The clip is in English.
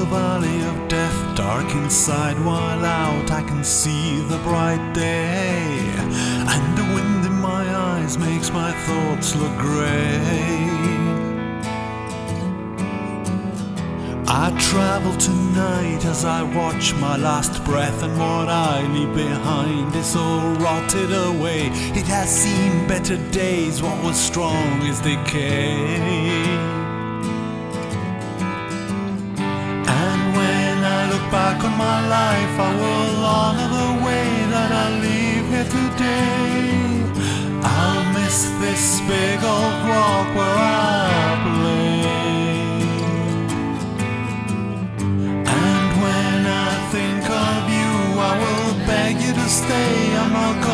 valley of death, dark inside while out I can see the bright day. And the wind in my eyes makes my thoughts look grey. I travel tonight as I watch my last breath, and what I leave behind is all rotted away. It has seen better days, what was strong is decay. And when I look back on my life, I will honor the way that I leave here today. I'll miss this big old rock where I play. Stay, I'm not